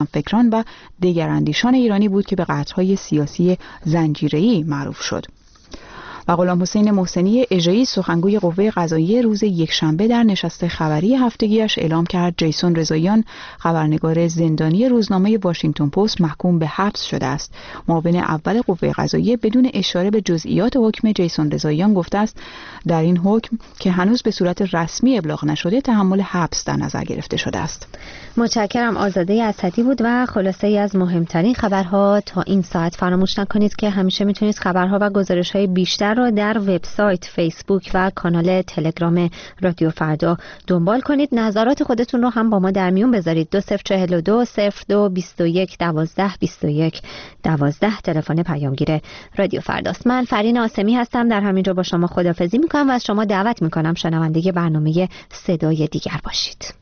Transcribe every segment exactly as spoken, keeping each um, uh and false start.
فکران و دگراندیشان ایرانی بود که به قتل‌های سیاسی زنجیره‌ای معروف شد. و غلام حسین محسنی اژه‌ای سخنگوی قوه قضاییه روز یکشنبه در نشست خبری هفتگیش اعلام کرد جیسون رضاییان خبرنگار زندانی روزنامه واشنگتن پست محکوم به حبس شده است. معاون اول قوه قضاییه بدون اشاره به جزئیات حکم جیسون رضاییان گفته است در این حکم که هنوز به صورت رسمی ابلاغ نشده تحمل حبس در نظر گرفته شده است. متشکرم. آزاده اسدی بود و خلاصه ای از مهمترین خبرها تا این ساعت. فراموش نکنید که همیشه میتونید خبرها و گزارش‌های بیشتر را در وبسایت، فیسبوک و کانال تلگرام رادیو فردا دنبال کنید. نظرات خودتون رو هم با ما در میون بذارید. دو صفر چهل دو صفر دو بیست و یک دوازده بیست و یک دوازده تلفن پیامگیر رادیو فرداست. من فرین آسمی هستم. در همینجا با شما خداحافظی میکنم و از شما دعوت میکنم شنونده برنامه صدای دیگر باشید.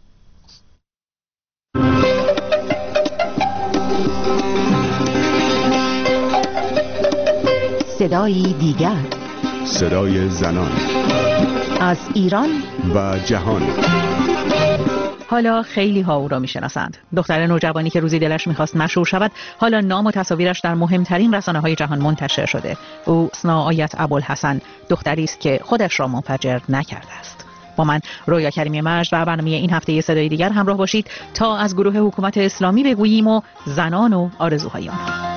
صدای دیگر، صدای زنان از ایران و جهان. حالا خیلی ها او را میشناسند. دختر نوجوانی که روزی دلش میخواست مشهور شود، حالا نام و تصاویرش در مهمترین رسانه‌های جهان منتشر شده. او سنا آیت ابوالحسن، دختری است که خودش را منفجر نکرده است. با من رویا کریمی مجد و برنامه این هفته صدای دیگر همراه باشید تا از گروه حکومت اسلامی بگوییم و زنان و آرزوهای آنها.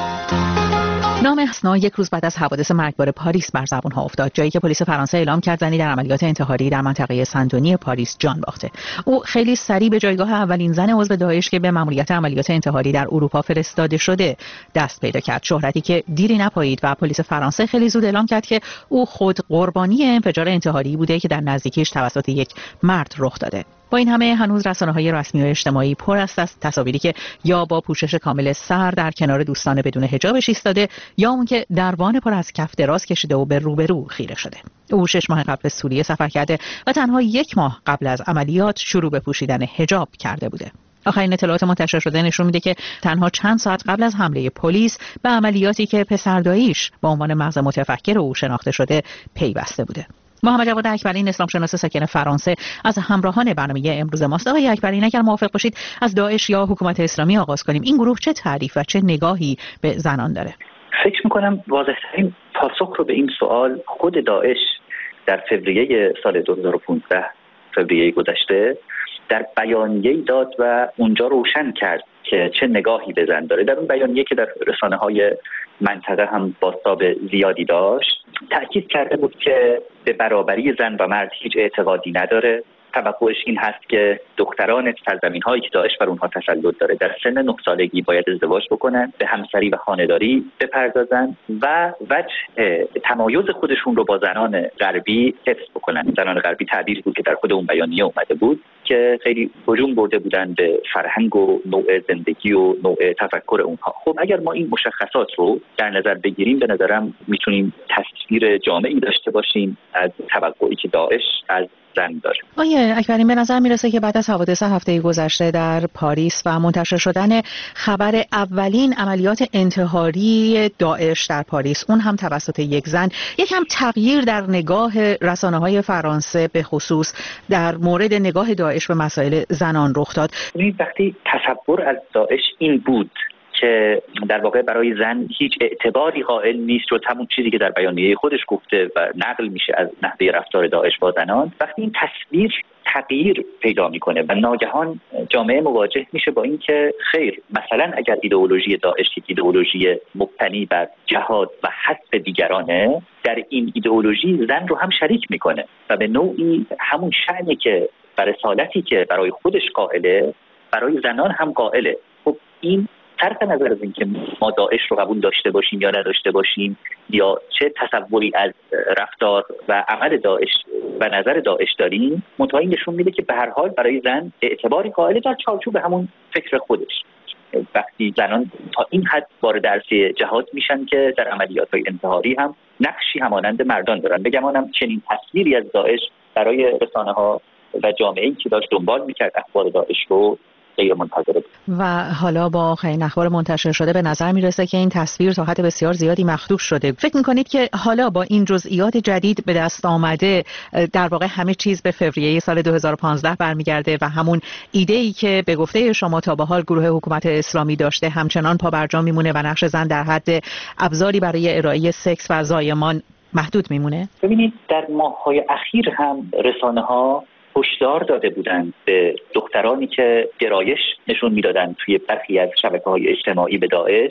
نام حسنا یک روز بعد از حوادث مرگبار پاریس بر زبان‌ها افتاد، جایی که پلیس فرانسه اعلام کرد زنی در عملیات انتحاری در منطقه سندونی پاریس جان باخته. او خیلی سریع به جایگاه اولین زن عضو داعش که به مأموریت عملیات انتحاری در اروپا فرستاده شده دست پیدا کرد، شهرتی که دیری نپایید و پلیس فرانسه خیلی زود اعلام کرد که او خود قربانی انفجار انتحاری بوده که در نزدیکیش توسط یک مرد رخ داده. با این همه هنوز رسانه‌های رسمی و اجتماعی پر است از تصاویری که یا با پوشش کامل سر در کنار دوستان بدون حجابش ایستاده یا اون که دربان پر از کف دراز کشیده و به روبرو خیره شده. او شش ماه قبل به سوریه سفر کرده و تنها یک ماه قبل از عملیات شروع به پوشیدن حجاب کرده بوده. آخرین اطلاعات منتشر شده نشون میده که تنها چند ساعت قبل از حمله پلیس به عملیاتی که پسرداییش با عنوان مغز متفکر او شناخته شده پیوسته بوده. محمد جواد اکبرین، اسلام شناس ساکن فرانسه، از همراهان برنامه امروز ماست. آقای اکبرین، اگر موافق باشید از داعش یا حکومت اسلامی آغاز کنیم. این گروه چه تعریف و چه نگاهی به زنان داره؟ فکر میکنم واضح‌ترین پاسخ رو به این سوال خود داعش در فوریه سال دو هزار و پانزده، فوریه گذشته، در بیانیه‌ای داد و اونجا روشن کرد که چه نگاهی به زن داره. در اون بیانیه که در رسانه‌های منطقه هم بازتاب زیادی داشت، تأکید کرده بود که به برابری زن و مرد هیچ اعتقادی نداره. توقعش این هست که دختران سرزمین‌هایی که داعش بر اونها تسلط داره در سن نه سالگی باید ازدواج بکنن، به همسری و خانه‌داری بپردازن و وجه تمایز خودشون رو با زنان غربی حفظ بکنن. زنان غربی تعبیری بود که در خود اون بیانیه اومده بود که خیلی هجوم برده بودن به فرهنگ و نوع زندگی و نوع تفکر اونها. خب اگر ما این مشخصات رو در نظر بگیریم، به نظرم میتونیم تصویر جامعی داشته باشیم از توقعی که داعش از زن داره. آیه اکبرین، به نظر میرسه که بعد از حوادث هفته گذشته در پاریس و منتشر شدن خبر اولین عملیات انتحاری داعش در پاریس، اون هم توسط یک زن، یکم تغییر در نگاه رسانه‌های فرانسه به خصوص در مورد نگاه داعش به مسائل زنان رخ داد. وقتی تصور از داعش این بود که در واقع برای زن هیچ اعتباری قائل نیست، جز همون چیزی که در بیانیه خودش گفته و نقل میشه از نحوه رفتار داعش با زنان، وقتی این تصویر تغییر پیدا میکنه و ناگهان جامعه مواجه میشه با این که خیر، مثلا اگر ایدئولوژی داعش یک ایدئولوژی مبتنی بر جهاد و حذف دیگرانه، در این ایدئولوژی زن رو هم شریک میکنه و به نوعی همون شأنی که برای رسالتی که برای خودش قائله برای زنان هم قائله. خب این صرف نظر از اینکه ما داعش رو قبول داشته باشیم یا نداشته باشیم یا چه تصوری از رفتار و عمل داعش و نظر داعش داریم، متعین نشون میده که به هر حال برای زن اعتباری قائل در چارچوب همون فکر خودش. وقتی زنان تا این حد وارد عرصه جهاد میشن که در عملیات‌های انتحاری هم نقشی همانند مردان دارن. بگمانم چنین تصویری از داعش برای رسانه‌ها و جامعه‌ای که داشت دنبال میکرد اخبار داعش رو غیر منتظره بود. و حالا با آخرین اخبار منتشر شده به نظر میرسه که این تصویر تا حد بسیار زیادی مخدوش شده. فکر میکنید که حالا با این جزئیات جدید به دست آمده در واقع همه چیز به فوریه سال دو هزار و پانزده برمیگرده و همون ایده‌ای که به گفته شما تا به حال گروه حکومت اسلامی داشته همچنان پابرجا میمونه و نقش زن در حد ابزاری برای ارائه سکس و زایمان محدود میمونه؟ ببینید در ماه‌های اخیر هم رسانه‌ها هشدار داده بودند به دخترانی که گرایش نشون میدادند توی برخی از شبکه‌های اجتماعی به داعش،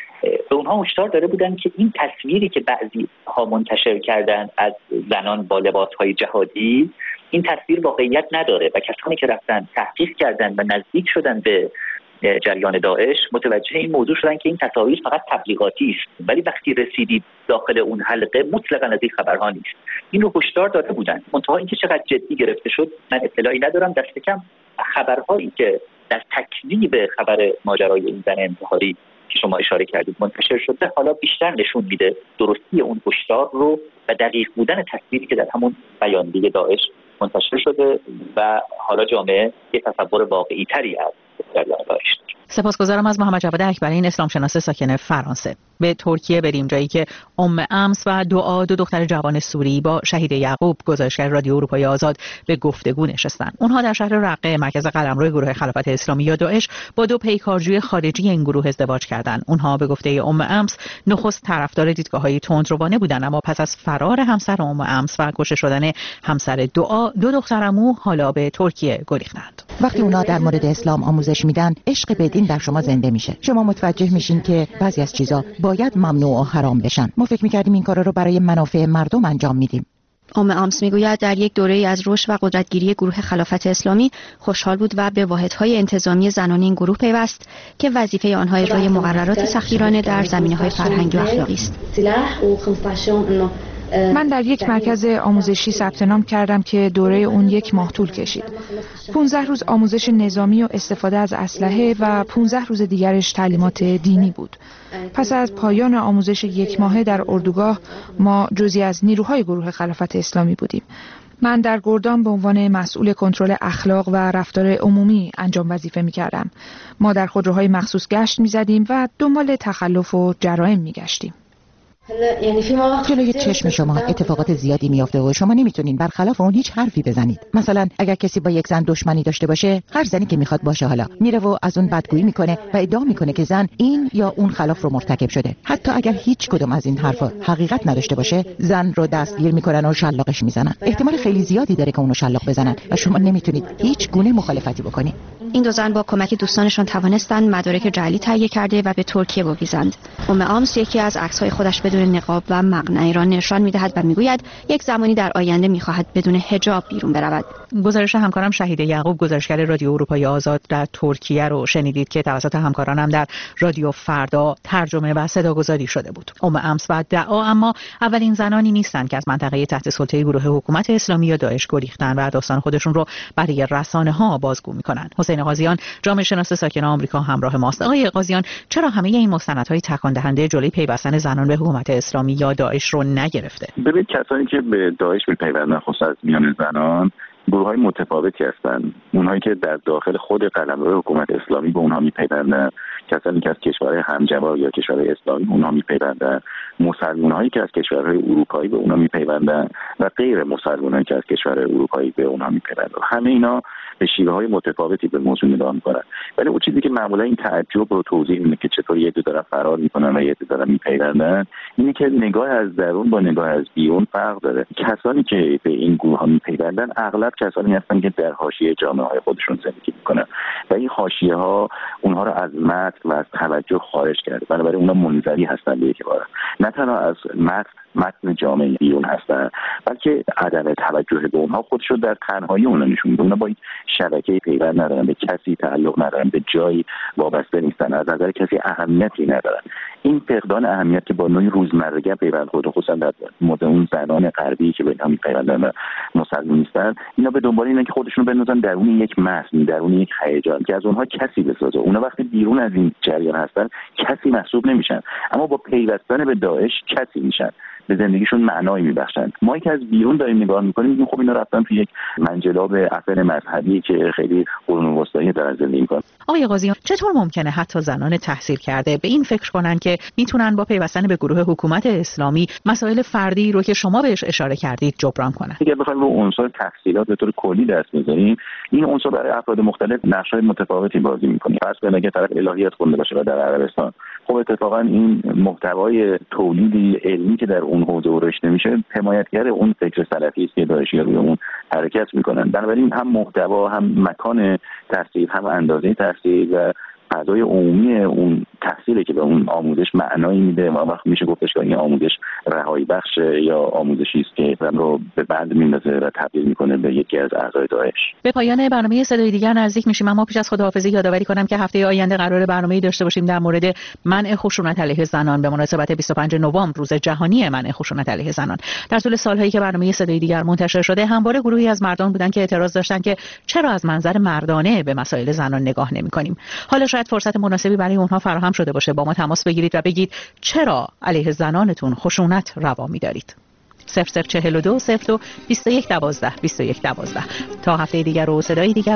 به اونها هشدار داده بودند که این تصویری که بعضی ها منتشر کردند از زنان با لباس‌های جهادی، این تصویر واقعیت نداره و کسانی که رفتن تحقیق کردند و نزدیک شدند به جریان داعش متوجه این موضوع شدن که این تصاویر فقط تبلیغاتی است، ولی وقتی رسیدید داخل اون حلقه مطلقاً از این خبرها نیست. این رو هشدار داده بودن. منتها اینکه چقدر جدی گرفته شد من اطلاعی ندارم. دست کم خبرهایی که در تکذیب خبر ماجرای این زن انتحاری که شما اشاره کردید منتشر شده حالا بیشتر نشون میده درستی اون هشدار رو و دقیق بودن تصویری که در همون بیانیه داعش منتشر شده و حالا جامعه یک تصور واقعی تری از جریان داعش. سپاسگزارم از محمد جواد اکبری، اسلام شناس ساکن فرانسه. به ترکیه بریم، جایی که ام امس و دعا دو دختر جوان سوری با شهید یعقوب گزارشگر رادیو اروپای آزاد به گفتگو نشستند. اونها در شهر رقه مرکز قلمرو گروه خلافت اسلامی یا داعش با دو پیکارجوی خارجی این گروه ازدواج کردند. اونها به گفته ام امس نخست طرفدار دیدگاه‌های تندروانه بودند، اما پس از فرار همسر ام امس و کشته شدن همسر دعا دو دخترعمو حالا به ترکیه گریختند. وقتی اونا در مورد اسلام آموزش میدن، عشق بدین در شما زنده میشه. شما متوجه میشین که بعضی از چیزا باید ممنوع و حرام بشن. ما فکر میکردیم این کارا رو برای منافع مردم انجام میدیم. ام امس میگوید در یک دوره از رشد و قدرتگیری گروه خلافت اسلامی خوشحال بود و به واحدهای انتظامی زنان این گروه پیوست که وظیفه آنها اجرای مقررات سخیرانه در زمینه‌های فرهنگی و اخلاقی است. من در یک مرکز آموزشی ثبت نام کردم که دوره اون یک ماه طول کشید. پانزده روز آموزش نظامی و استفاده از اسلحه و پانزده روز دیگرش تعلیمات دینی بود. پس از پایان آموزش یک ماهه در اردوگاه ما جزئی از نیروهای گروه خلافت اسلامی بودیم. من در گردان به عنوان مسئول کنترل اخلاق و رفتار عمومی انجام وظیفه می‌کردم. ما در خودروهای مخصوص گشت می‌زدیم و دنبال تخلف و جرایم می‌گشتیم. جلوی چشم شما اتفاقات زیادی میافته و شما نمیتونین برخلاف اون هیچ حرفی بزنید. مثلا اگر کسی با یک زن دشمنی داشته باشه، هر زنی که میخواد باشه حالا میره و از اون بدگویی میکنه و ادعا میکنه که زن این یا اون خلاف رو مرتکب شده. حتی اگر هیچ کدوم از این حرفا حقیقت نداشته باشه، زن رو دستگیر میکنن و شلاقش میزنن. احتمال خیلی زیادی داره که اونو شلاق بزنن و شما نمیتونید هیچ گونه مخالفتی بکنید. این دو زن با کمک دوستانشان توانستند مدارک جعلی تهیه کرده و به ترکیه بگذرند. ام امس یکی از عکس‌های خودش بدون نقاب و مقنعه را نشان می‌دهد و می‌گوید یک زمانی در آینده می‌خواهد بدون حجاب بیرون برود. گزارش همکارم شهید یعقوب، گزارشگر رادیو اروپای آزاد در ترکیه رو شنیدید که توسط همکارانم در رادیو فردا ترجمه و صداگذاری شده بود. ام امس و دعا اما اولین زنانی نیستند که از منطقه تحت سلطه گروه حکومت اسلامی یا داعش گریختند و داستان خودشون رو برای رسانه‌ها بازگو می‌کنند. حسین قاضیان، جامعه شناس ساکن آمریکا همراه ماست. آقای قاضیان، چرا همه این مستندهای تکان دهنده جلوی پیوستن زنان به حکومت اسلامی یا داعش رو نگرفته؟ ببینید کسانی که به داعش میپیوندن خصوصا از میان زنان گروه‌های متفاوتی هستند. اونهایی که در داخل خود قلمرو حکومت اسلامی به اونها میپیوندن، کسانی که از کشورهای همجوار یا کشورهای اسلامی به اونها میپیوندن، مسلمان‌هایی که از کشورهای اروپایی به اونها میپیوندن و غیر مسلمان‌هایی که از کشورهای اروپایی به اونها میپیوندن. همه اینا به شیوه‌های متفاوتی به موضوع نگاه می‌کنن. ولی اون چیزی که معمولا این تعجب رو توضیح میده که چطور یه دو دارن فرار میکنن و یه دو دارن میپیوندن، اینه که نگاه از درون با نگاه از بیرون فرق داره. کسانی که به این گروه‌ها میپیوندن اغلب کسانی هستن که در حاشیه جامعه‌های خودشون زندگی میکنن و این حاشیه‌ها اونها رو از متن و از توجه خارج کرده. بنابراین اونها منزوی هستن به یک بار. نه تنها از متن متن جامعه بیرون هستن، بلکه عدم توجه به اونها خودش رو در تنهایی اونها نشون میده. اونها با این شبکه پیوند ندارن، به کسی تعلق ندارن، به جایی وابسته نیستن، از نظر کسی اهمیتی ندارن. این فقدان اهمیت که با نوعی روزمرگی پیوند خود خصوصا در مورد اون زنان غربی که به اینا میپیوندن و مسلمان نیستن، اینا به دنبال اینن که خودشون رو بندازن درون یک متن، درون یک هیجان که از اونها کسی بسازه. اونا وقتی بیرون از این جریان هستن کسی محسوب نمیشن، اما با پیوستن به داعش کسی میشن. به زندگیشون معنایی میبخشن. ما که از بیرون داریم نگاه میکنیم میگیم خب اینا رفتن تو یک منجلاب افن مذهبی که خیلی قرون وسطایی دارن زندگی میکنن. آقای قاضیان، چطور ممکنه حتی زنان تحصیل کرده به این فکر کنن که میتونن با پیوستن به گروه حکومت اسلامی مسائل فردی رو که شما بهش اشاره کردید جبران کنن؟ اگر بخوایم رو عنصر تحصیلات به طور کلی دست بزنیم، این عنصر برای افراد مختلف نقش‌های متفاوتی بازی می‌کنه. فرض کنید اگه طرف الهیات خونده باشه و در عربستان، خب اتفاقا این محتوای تولیدی علمی که در اون حوزه رشد میشه حمایتگر اون فکر سلفی است که داعشی روی اون حرکت میکنن. بنابراین هم محتوا، هم مکان تحصیل، هم اندازه تحصیل و فضای عمومی اون تحصیلی که به اون آموزش معنایی میده، ما وقت میشه گفتش که این آموزش رهایی بخش یا آموزشی است که آدم رو به بند میندازه و تبدیل میکنه به یکی از اعضای داعش. به پایان برنامه صدای دیگر نزدیک میشیم، اما پیش از خداحافظی یادآوری کنم که هفته آینده قرار برنامه‌ای داشته باشیم در مورد منع خشونت علیه زنان به مناسبت بیست و پنجم نوامبر، روز جهانی منع خشونت علیه زنان. در طول سالهایی که برنامه صدای دیگر منتشر شده، همواره گروهی از مردان بودن که اعتراض داشتن که چرا از منظر مردانه به مسائل زنان نگاه نمی‌کنیم. حالا شاید فرصت مناسبی برای اونها فراهم شده باشه. با ما تماس بگیرید و بگید چرا علیه زنانتون خشونت روا می‌دارید. صفر صفر چهل و دو صفر دو بیست و یک دوازده بیست و یک دوازده. تا هفته دیگر و صدای دیگر